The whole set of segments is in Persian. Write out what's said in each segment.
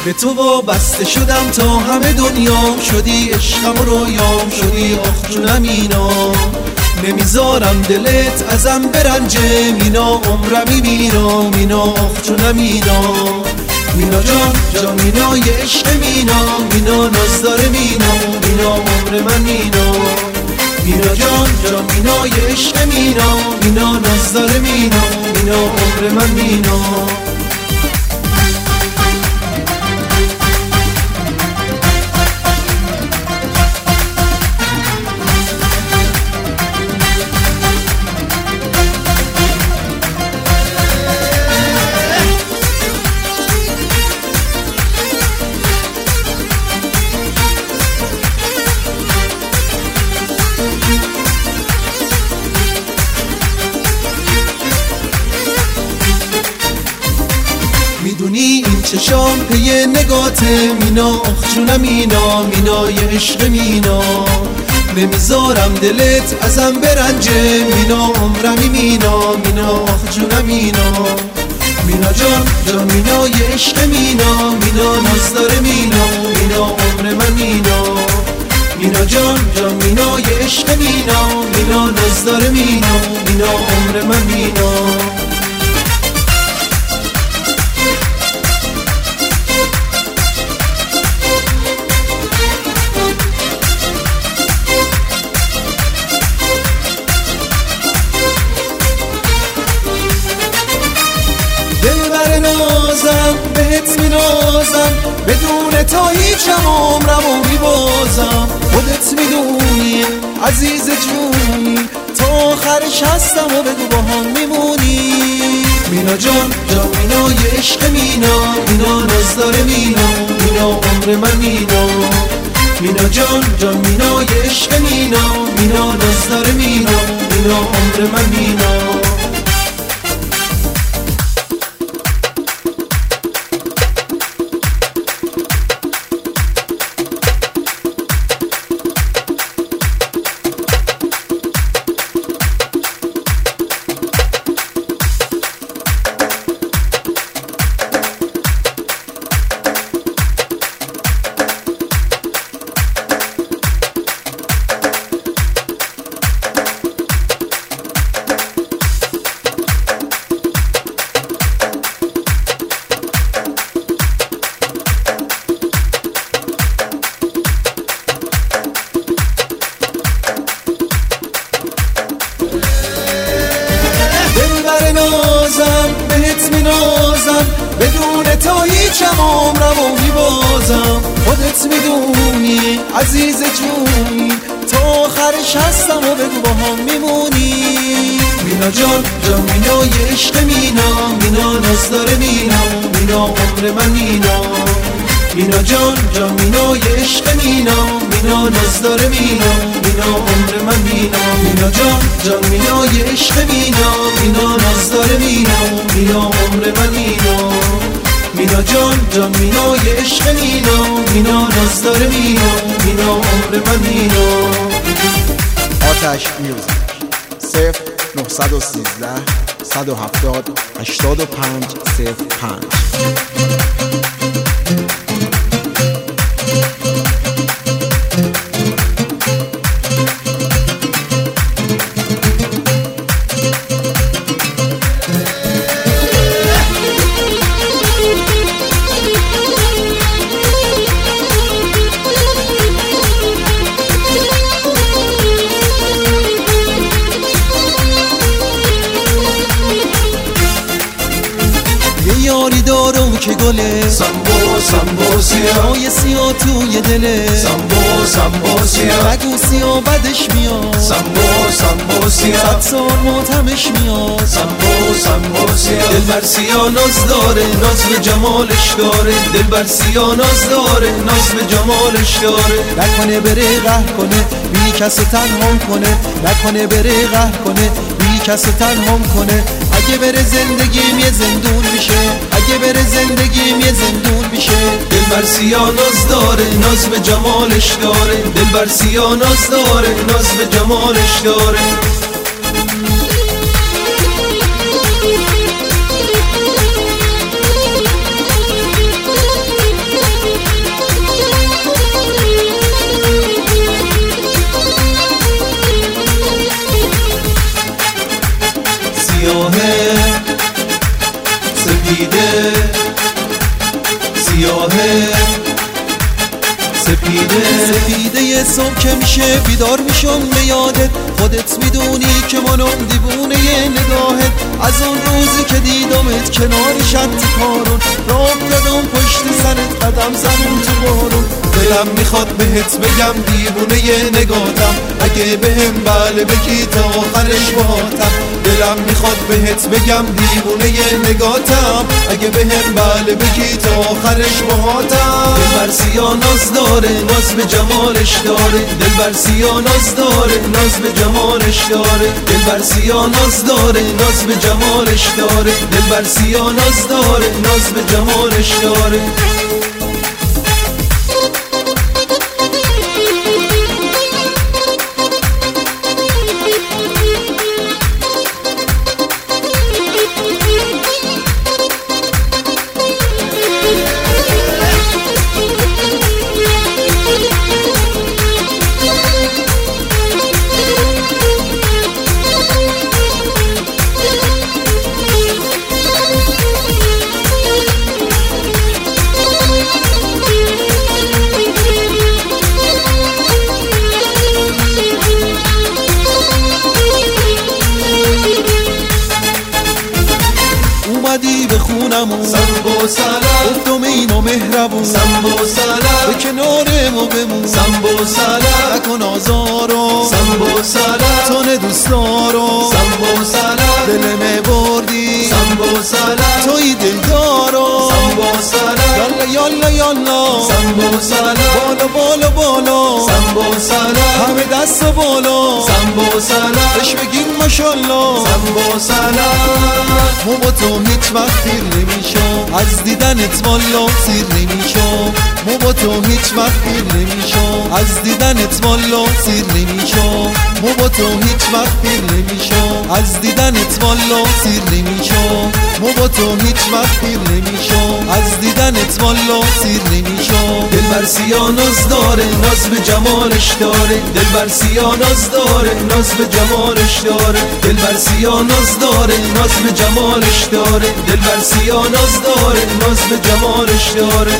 به تو وابسته شدم تا همه دنیام، شدی عشقم و رویام، شدی آخ جونم اینا. نمیذارم دلت ازم برنجه، مینا عمرمی مینا، مینا آخ جونم اینا. مینا جان جان مینا یه عشق مینا، مینا نازدار مینا، مینا عمر من مینا. مینا جان جان مینا یه عشق مینا، مینا نازدار مینا، مینا عمر من مینا. میدونی این چشام پی نگاته، مینا آخ جونم مینا، مینا یه عشق مینا. نمیذارم دلت ازم برنجه، مینا عمرمی مینا، مینا آخ جونم مینا. مینا جان جان مینا یه عشق مینا، مینا نازدار مینا، مینا عمر من مینا. مینا جان جان مینا یه عشق مینا، مینا نازدار مینا، مینا عمر من مینا. دلبر نازم بهت مینازم، بدون تو هیچم عمرمو میبازم. خودت میدونی عزیز جونی، تا آخرش هستم و بگو با هم میمونی. مینا جان جان مینا یه عشق مینا، مینا نازدار مینا، مینا عمر من مینا. مینا جان جان مینا یه عشق مینا، مینا نازدار مینا، مینا عمر من مینا. نازم بهت مینازم، بدون تو هیچم عمرمو میبازم. خودت میدونی عزیز جونی، تا آخرش هستم و بگو با هم میمونی. مینا جان جان مینا یه عشق مینا، مینا نازدار مینا، مینا عمر من مینا. مینا جان جان مینا یه عشق مینا، مینا نازدار مینا، مینا عمر من مینا. مینا جان جان مینا یه عشق مینا، مینا نازدار مینا، مینا عمر من مینا. مینا جان جان مینا یه عشق مینا، مینا نازدار مینا، مینا عمر من مینا. آتش میوزیک 0913 170 85 05. یاری دارم که گله سمبو سمبو سیاه سیاه توی دله، سمبو سمبو سیاه بگو سیاه بدش میاد، سمبو سمبو سیاه 100 سال ماتمش میاد. سمبو سمبو سیاه دلبر سیاه ناز داره، ناز به جمالش داره. دلبر سیاه ناز داره، ناز به جمالش داره. نکنه بره قهر کنه، بی کس تنها کنه. نکنه بره قهر کنه، بی کس تنها کنه. اگه بره زندگیم یه زندون میشه، اگه بره زندگیم یه زندون میشه. دلبر سیاه ناز داره، ناز به جمالش داره. دلبر سیاه ناز داره، ناز به جمالش داره. سیاهه سپیده صبح که میشه بیدار میشم به یادت، خودت میدونی که منم دیوونه نگاهت. از اون روزی که دیدمت کنار شط کارون، راه دادم پشت سرت قدم زدم تو بارون. دلم میخواد بهت بگم دیوونه نگاتم، اگه بهم بله بگی تا آخرش باهاتم. دلم میخواد بهت بگم دیوونه نگاتم، اگه بهم بله بگی تا آخرش باهاتم. دلبر سیاه ناز داره، ناز به جمالش داره. دلبر سیاه ناز داره، ناز به جمالش داره. دلبر سیاه ناز داره، ناز به جمالش داره. دلبر سیاه ناز داره، ناز به جمالش داره. اومدی به خونمون سنبو سلام گفتم اینو مهربون، سنبو سلام به کنارمو بمون، سنبو سلام نکن آزارو، سنبو سلام تن دوستارو، سنبو سلام دلمه بردی، سنبو سلام توی دلدارو. سنبو سلام یالا یالا یالا، سنبو سلام بالا بالا بالا، سنبو سلام همه دست بالا، سنبو سلام بهش بگیم ماشالله. سنبو سلام مو با تو هیچ وقت دیر نمیشم، از دیدنت والا سیر نمیشم. مو با تو هیچ وقت دیر نمیشم، از دیدنت والا سیر نمیشم. مو با تو هیچ وقت دیر نمیشم، از دیدنت والا سیر نمیشم. مو با تو هیچ وقت دیر نمیشم، از دیدنت والا سیر نمیشم. دلبر سیاه ناز داره، ناز به جمالش داره. دلبر سیاه ناز داره، ناز به جمالش داره. دلبر سیاه ناز داره، ناز به جمالش داره. دلبر سیاه ناز داره، ناز به جمالش داره.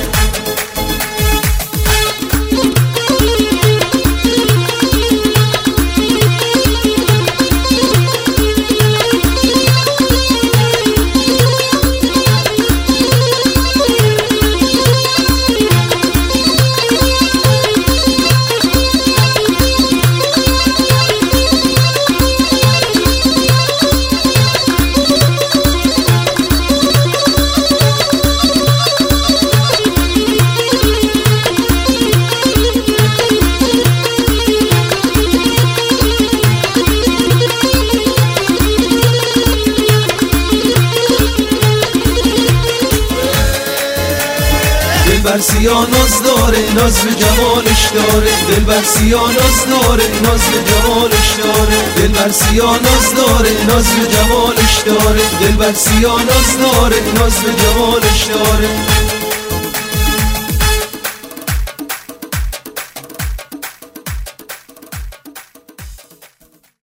دلبر سیاه ناز داره، ناز به جمالش داره. دلبر سیاه ناز داره، ناز به جمالش داره. دلبر سیاه ناز داره، ناز به جمالش داره. دلبر سیاه ناز داره، ناز به جمالش داره.